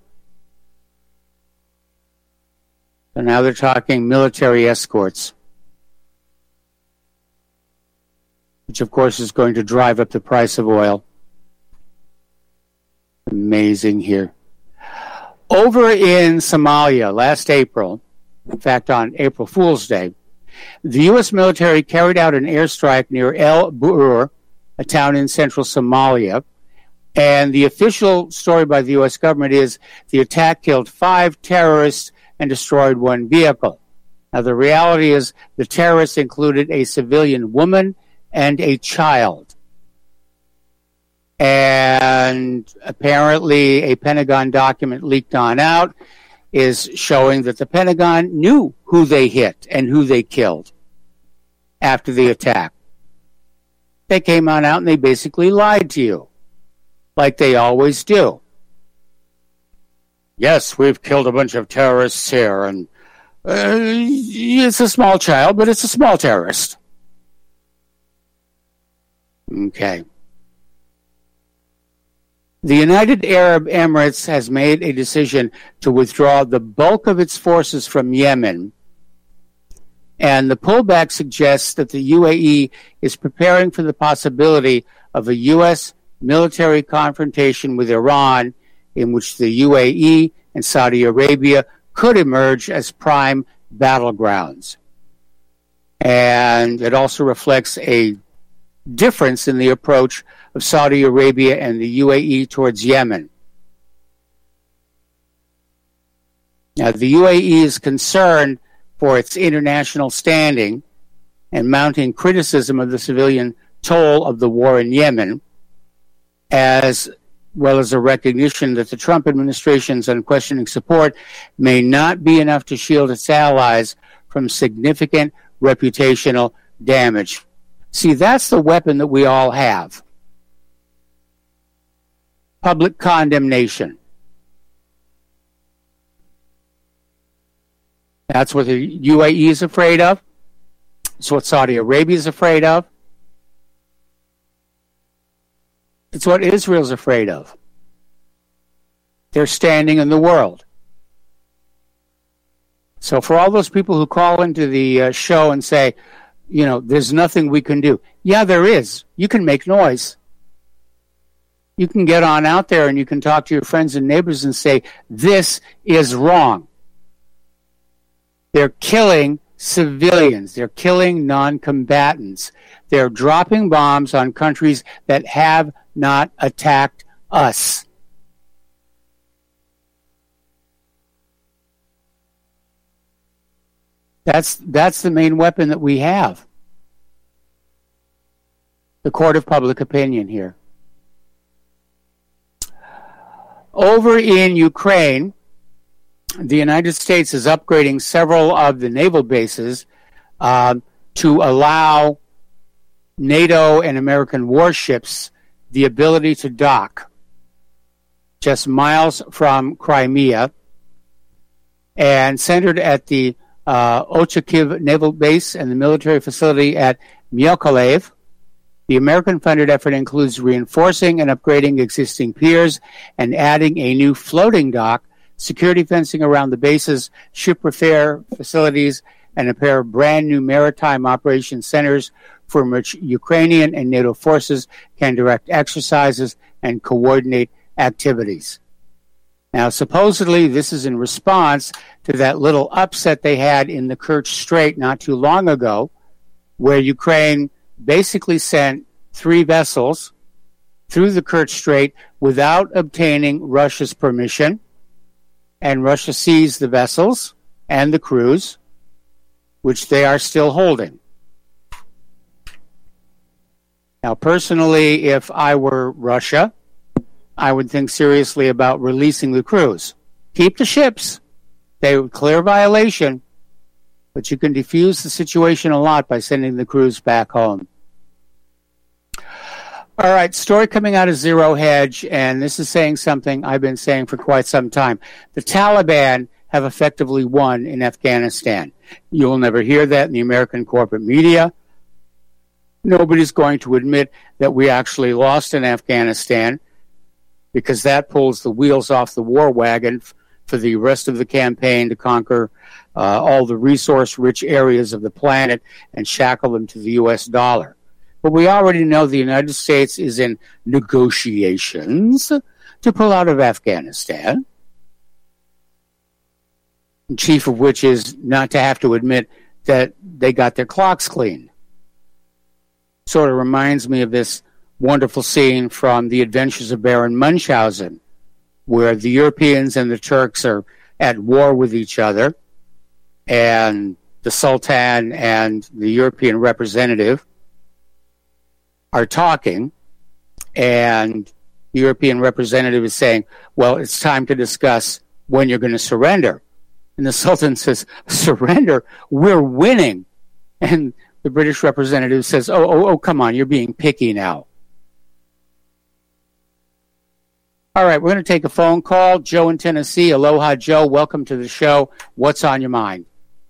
So now they're talking military escorts, which of course is going to drive up the price of oil. Amazing here. Over in Somalia last April, in fact on April Fool's Day, the U S military carried out an airstrike near El Bur, a town in central Somalia, and the official story by the U S government is the attack killed five terrorists and destroyed one vehicle. Now, the reality is the terrorists included a civilian woman and a child. And apparently a Pentagon document leaked on out is showing that the Pentagon knew who they hit and who they killed after the attack. They came on out and they basically lied to you, like they always do. Yes, we've killed a bunch of terrorists here, and uh, it's a small child, but it's a small terrorist. Okay. The United Arab Emirates has made a decision to withdraw the bulk of its forces from Yemen, and the pullback suggests that the U A E is preparing for the possibility of a U S military confrontation with Iran, in which the U A E and Saudi Arabia could emerge as prime battlegrounds. And it also reflects a difference in the approach of Saudi Arabia and the U A E towards Yemen. Now, the U A E is concerned for its international standing and mounting criticism of the civilian toll of the war in Yemen, as well as a recognition that the Trump administration's unquestioning support may not be enough to shield its allies from significant reputational damage. See, that's the weapon that we all have. Public condemnation. That's what the U A E is afraid of. It's what Saudi Arabia is afraid of. It's what Israel's afraid of. Their standing in the world. So for all those people who call into the uh, show and say, you know, there's nothing we can do. Yeah, there is. You can make noise. You can get on out there and you can talk to your friends and neighbors and say, this is wrong. They're killing civilians. They're killing non-combatants. They're dropping bombs on countries that have not attacked us. That's that's the main weapon that we have. The court of public opinion here. Over in Ukraine, the United States is upgrading several of the naval bases uh, to allow NATO and American warships the ability to dock just miles from Crimea, and centered at the uh, Ochakiv Naval Base and the military facility at Mykolaiv. The American-funded effort includes reinforcing and upgrading existing piers and adding a new floating dock, security fencing around the bases, ship repair facilities, and a pair of brand-new maritime operations centers from which Ukrainian and NATO forces can direct exercises and coordinate activities. Now, supposedly, this is in response to that little upset they had in the Kerch Strait not too long ago, where Ukraine basically sent three vessels through the Kerch Strait without obtaining Russia's permission, and Russia seized the vessels and the crews, which they are still holding. Now, personally, if I were Russia, I would think seriously about releasing the crews. Keep the ships. They would clear violation, but you can defuse the situation a lot by sending the crews back home. All right, story coming out of Zero Hedge, and this is saying something I've been saying for quite some time. The Taliban have effectively won in Afghanistan. You'll never hear that in the American corporate media. Nobody's going to admit that we actually lost in Afghanistan, because that pulls the wheels off the war wagon f- for the rest of the campaign to conquer uh, all the resource-rich areas of the planet and shackle them to the U S dollar. But we already know the United States is in negotiations to pull out of Afghanistan, chief of which is not to have to admit that they got their clocks cleaned. Sort of reminds me of this wonderful scene from The Adventures of Baron Munchausen, where the Europeans and the Turks are at war with each other, and the Sultan and the European representative are talking, and the European representative is saying, well, it's time to discuss when you're going to surrender. And the Sultan says, surrender? We're winning. And the British representative says, oh, oh, oh, come on, you're being picky now. All right, we're going to take a phone call. Joe in Tennessee. Aloha, Joe. Welcome to the show. What's on your mind?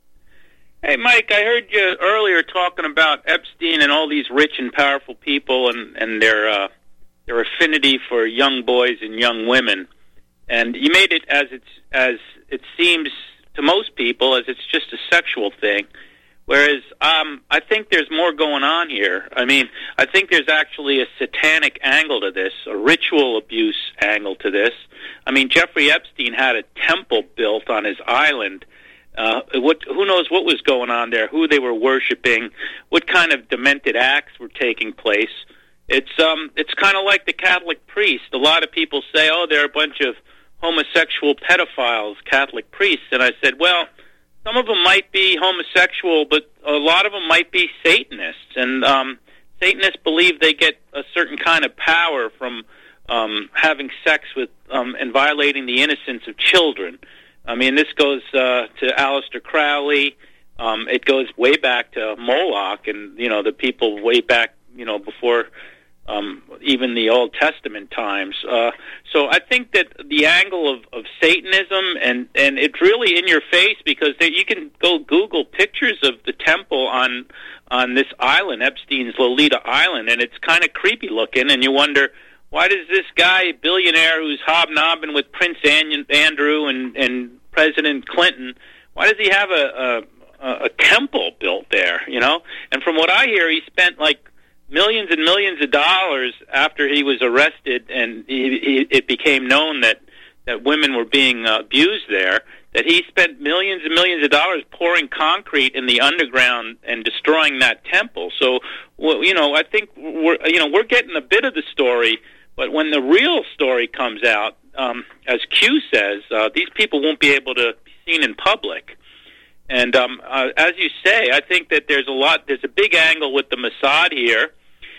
Hey, Mike, I heard you earlier talking about Epstein and all these rich and powerful people and, and their uh, their affinity for young boys and young women. And you made it as it's as it seems to most people as it's just a sexual thing. Whereas um, I think there's more going on here. I mean, I think there's actually a satanic angle to this, a ritual abuse angle to this. I mean, Jeffrey Epstein had a temple built on his island. Uh, what, who knows what was going on there, who they were worshiping, what kind of demented acts were taking place. It's um, it's kind of like the Catholic priest. A lot of people say, oh, they're a bunch of homosexual pedophiles, Catholic priests. And I said, well, some of them might be homosexual, but a lot of them might be Satanists. And um, Satanists believe they get a certain kind of power from um, having sex with um, and violating the innocence of children. I mean, this goes uh, to Aleister Crowley. Um, it goes way back to Moloch and, you know, the people way back, you know, before um, even the Old Testament times. Uh, so I think that the angle of, of Satanism, and, and it's really in your face because there, you can go Google pictures of the temple on on this island, Epstein's Lolita Island, and it's kind of creepy looking, and you wonder, why does this guy, billionaire who's hobnobbing with Prince Andrew and, and President Clinton, why does he have a, a, a temple built there, you know? And from what I hear, he spent like millions and millions of dollars after he was arrested and he, he, it became known that, that women were being uh, abused there, that he spent millions and millions of dollars pouring concrete in the underground and destroying that temple. So, well, you know, I think we're, you know, we're getting a bit of the story. But when the real story comes out, um, as Q says, uh, these people won't be able to be seen in public. And um, uh, as you say, I think that there's a lot, there's a big angle with the Mossad here.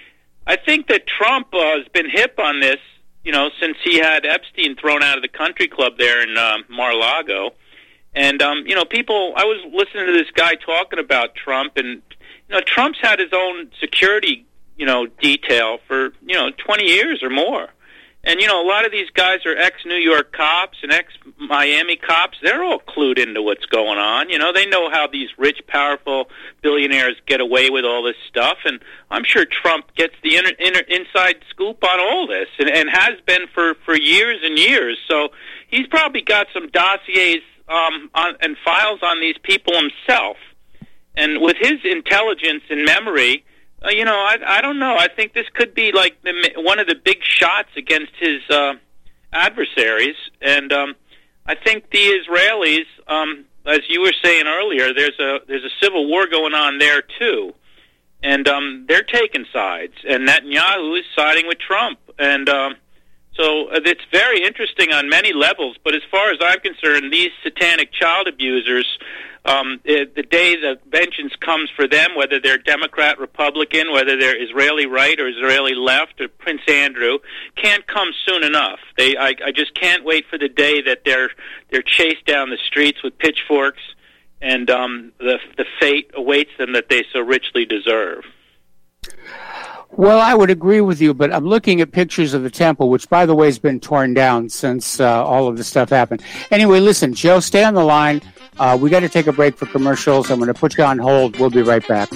I think that Trump uh, has been hip on this, you know, since he had Epstein thrown out of the country club there in uh, Mar-a-Lago. And, um, you know, people, I was listening to this guy talking about Trump, and, you know, Trump's had his own security you know, detail for, you know, twenty years or more. And, you know, a lot of these guys are ex-New York cops and ex-Miami cops. They're all clued into what's going on. You know, they know how these rich, powerful billionaires get away with all this stuff. And I'm sure Trump gets the inner, inner, inside scoop on all this and, and has been for, for years and years. So he's probably got some dossiers um, on, and files on these people himself. And with his intelligence and memory, Uh, you know, I, I don't know. I think this could be like the, one of the big shots against his uh, adversaries. And um, I think the Israelis, um, as you were saying earlier, there's a there's a civil war going on there too, and um, they're taking sides. And Netanyahu is siding with Trump. And um, so uh, it's very interesting on many levels. But as far as I'm concerned, these satanic child abusers, um, it, the day the vengeance comes for them, whether they're Democrat, Republican, whether they're Israeli right or Israeli left or Prince Andrew, can't come soon enough. They, I, I just can't wait for the day that they're they're chased down the streets with pitchforks, and um, the the fate awaits them that they so richly deserve.
Well, I would agree with you, but I'm looking at pictures of the temple, which, by the way, has been torn down since uh, all of this stuff happened. Anyway, listen, Joe, stay on the line. Uh, we got to take a break for commercials. I'm going to put you on hold. We'll be right back.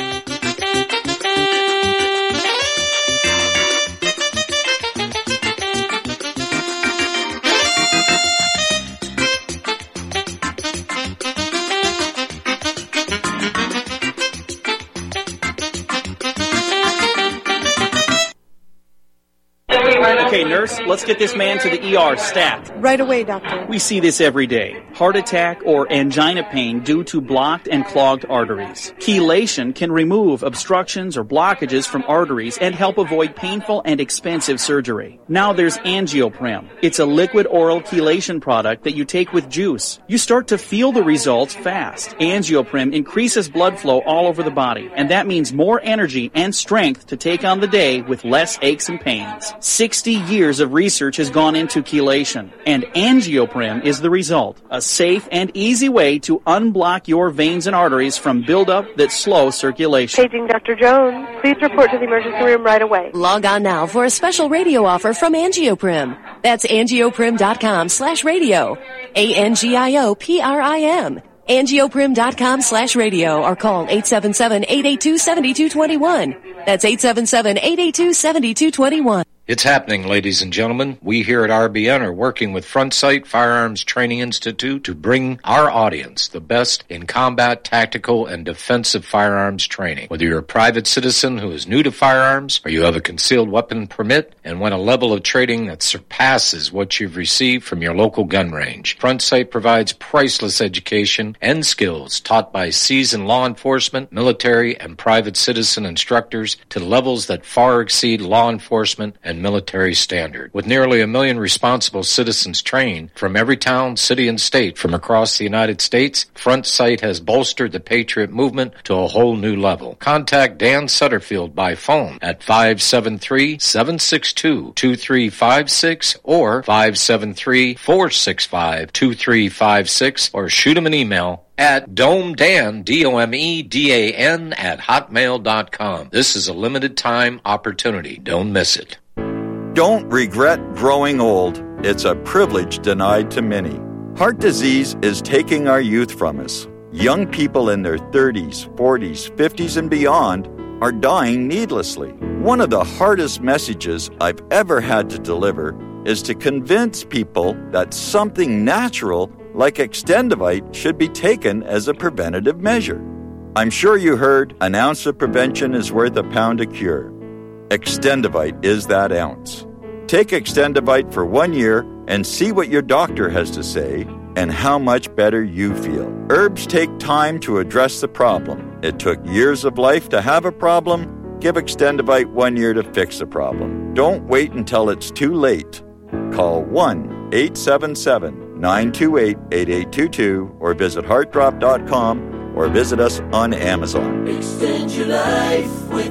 Okay, nurse, let's get this man to the E R stat.
Right away, doctor.
We see this every day. Heart attack or angina pain due to blocked and clogged arteries. Chelation can remove obstructions or blockages from arteries and help avoid painful and expensive surgery. Now there's Angioprim. It's a liquid oral chelation product that you take with juice. You start to feel the results fast. Angioprim increases blood flow all over the body, and that means more energy and strength to take on the day with less aches and pains. sixty years of research has gone into chelation, and Angioprim is the result. A safe and easy way to unblock your veins and arteries from buildup that slow circulation.
Paging Doctor Jones. Please report to the emergency room right away.
Log on now for a special radio offer from Angioprim. That's angioprim.com slash radio. A N G I O P R I M. angioprim.com slash radio or call eight seven seven, eight eight two, seven two two one. That's eight seven seven, eight eight two, seven two two one.
It's happening, ladies and gentlemen. We here at R B N are working with Front Sight Firearms Training Institute to bring our audience the best in combat, tactical, and defensive firearms training. Whether you're a private citizen who is new to firearms, or you have a concealed weapon permit and want a level of training that surpasses what you've received from your local gun range, Front Sight provides priceless education and skills taught by seasoned law enforcement, military, and private citizen instructors to levels that far exceed law enforcement and military standard. With nearly a million responsible citizens trained from every town, city, and state from across the United States, Front Sight has bolstered the Patriot movement to a whole new level. Contact Dan Sutterfield by phone at five seven three, seven six two, two three five six or five seven three, four six five, two three five six or shoot him an email at domedan, D O M E D A N, at hotmail dot com. This is a limited time opportunity. Don't miss it.
Don't regret growing old. It's a privilege denied to many. Heart disease is taking our youth from us. Young people in their thirties, forties, fifties, and beyond are dying needlessly. One of the hardest messages I've ever had to deliver is to convince people that something natural like Extendivite should be taken as a preventative measure. I'm sure you heard an ounce of prevention is worth a pound of cure. Extendivite is that ounce. Take Extendivite for one year and see what your doctor has to say and how much better you feel. Herbs take time to address the problem. It took years of life to have a problem. Give Extendivite one year to fix the problem. Don't wait until it's too late. Call one eight seven seven, nine two eight, eight eight two two or visit heart drop dot com or visit us on Amazon.
Extend your life with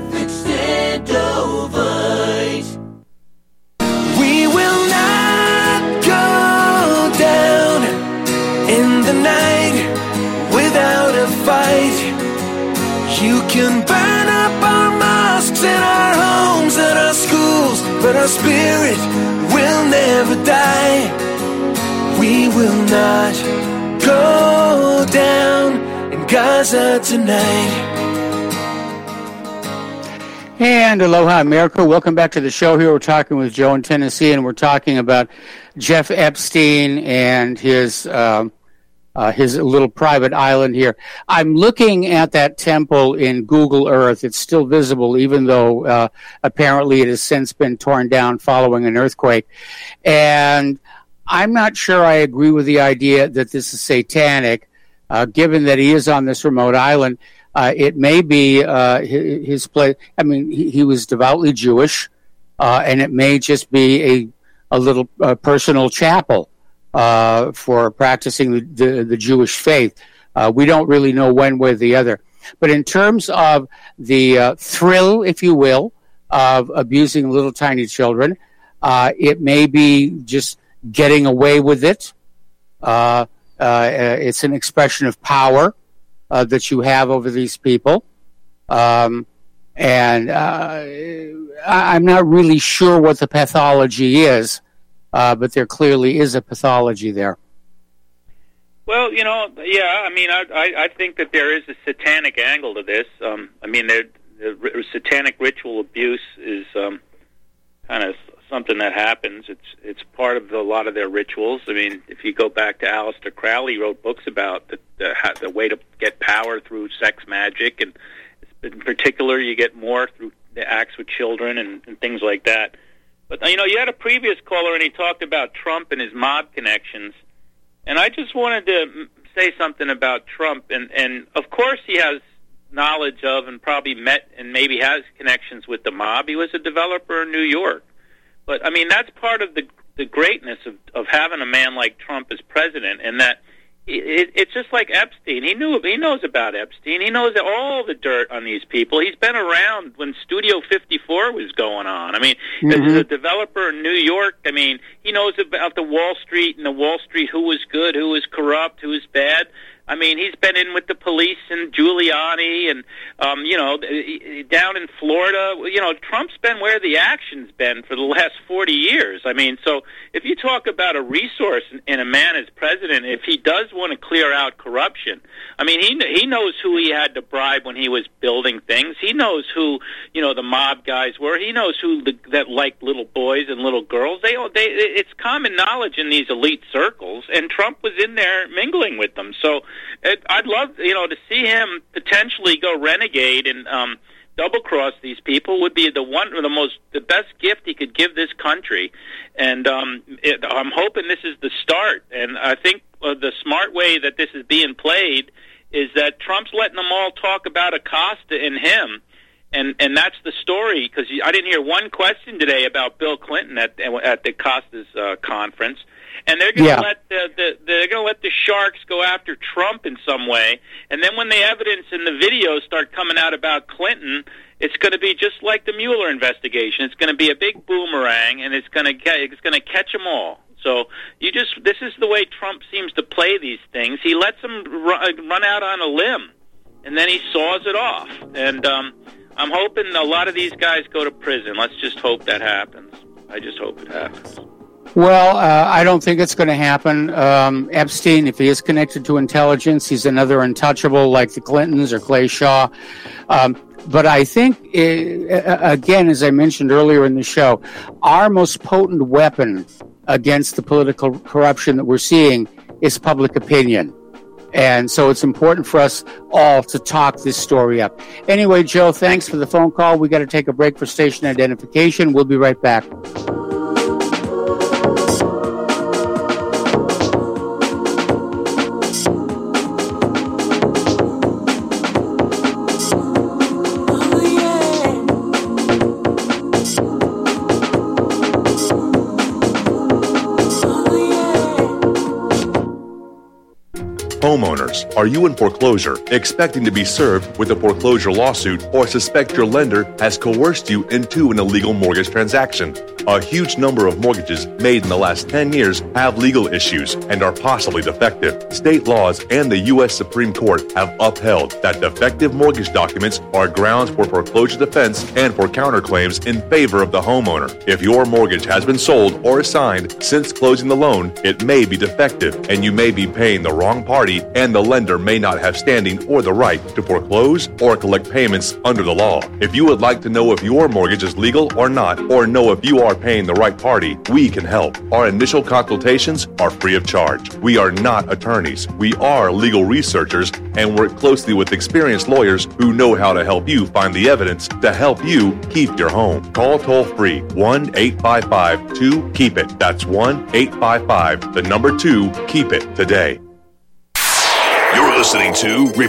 Extendovite.
We will not go down in the night without a fight. You can burn up our mosques and our homes and our schools, but our spirit will never die. We will not go down in Gaza tonight.
And aloha, America. Welcome back to the show here. We're talking with Joe in Tennessee, and we're talking about Jeff Epstein and his uh, uh, his little private island here. I'm looking at that temple in Google Earth. It's still visible, even though uh, apparently it has since been torn down following an earthquake. And I'm not sure I agree with the idea that this is satanic, uh, given that he is on this remote island. Uh, it may be uh, his, his place. I mean, he, he was devoutly Jewish, uh, and it may just be a a little uh, personal chapel uh, for practicing the, the, the Jewish faith. Uh, we don't really know one way or the other. But in terms of the uh, thrill, if you will, of abusing little tiny children, uh, it may be just getting away with it. Uh, uh, it's an expression of power uh, that you have over these people. Um, and uh, I- I'm not really sure what the pathology is, uh, but there clearly is a pathology there.
Well, you know, yeah, I mean, I, I, I think that there is a satanic angle to this. Um, I mean, the, the satanic ritual abuse is um, kind of something that happens. It's it's part of the, a lot of their rituals. I mean, if you go back to Aleister Crowley, he wrote books about the, the, the way to get power through sex magic, and in particular, you get more through the acts with children and, and things like that. But, you know, you had a previous caller, and he talked about Trump and his mob connections. And I just wanted to say something about Trump. And, and of course, he has knowledge of and probably met and maybe has connections with the mob. He was a developer in New York. But, I mean, that's part of the, the greatness of, of having a man like Trump as president, and that it, it's just like Epstein. He knew he knows about Epstein. He knows all the dirt on these people. He's been around when Studio fifty-four was going on. I mean, mm-hmm. as a developer in New York, I mean, he knows about the Wall Street and the Wall Street, who was good, who was corrupt, who was bad. I mean, he's been in with the police and Giuliani and, um, you know, down in Florida. You know, Trump's been where the action's been for the last forty years. I mean, so if you talk about a resource in a man as president, if he does want to clear out corruption, I mean, he he knows who he had to bribe when he was building things. He knows who, you know, the mob guys were. He knows who the, that liked little boys and little girls. They, they, it's common knowledge in these elite circles, and Trump was in there mingling with them. So It, I'd love, you know, to see him potentially go renegade and um, double cross these people would be the one, the most, the best gift he could give this country. And um, it, I'm hoping this is the start. And I think uh, the smart way that this is being played is that Trump's letting them all talk about Acosta and him. And and that's the story, because I didn't hear one question today about Bill Clinton at at the Acosta's uh, conference. And they're going to yeah. let the, the they're going to let the sharks go after Trump in some way, and then when the evidence and the videos start coming out about Clinton, it's going to be just like the Mueller investigation. It's going to be a big boomerang, and it's going to get, it's going to catch them all. So you just this is the way Trump seems to play these things. He lets them run, run out on a limb, and then he saws it off. And um, I'm hoping a lot of these guys go to prison. Let's just hope that happens. I just hope it happens.
Well, uh, I don't think it's going to happen. Um, Epstein, if he is connected to intelligence, he's another untouchable like the Clintons or Clay Shaw. Um, but I think, it, again, as I mentioned earlier in the show, our most potent weapon against the political corruption that we're seeing is public opinion. And so it's important for us all to talk this story up. Anyway, Joe, thanks for the phone call. We got to take a break for station identification. We'll be right back.
Homeowners, are you in foreclosure, expecting to be served with a foreclosure lawsuit, or suspect your lender has coerced you into an illegal mortgage transaction? A huge number of mortgages made in the last ten years have legal issues and are possibly defective. State laws and the U S Supreme Court have upheld that defective mortgage documents are grounds for foreclosure defense and for counterclaims in favor of the homeowner. If your mortgage has been sold or assigned since closing the loan, it may be defective and you may be paying the wrong party, and the lender may not have standing or the right to foreclose or collect payments under the law. If you would like to know if your mortgage is legal or not, or know if you are paying the right party, we can help. Our initial consultations are free of charge. We are not attorneys. We are legal researchers and work closely with experienced lawyers who know how to help you find the evidence to help you keep your home. Call toll-free one eight five five two keep it. That's one eight five five, the number two, keep it today.
You're listening to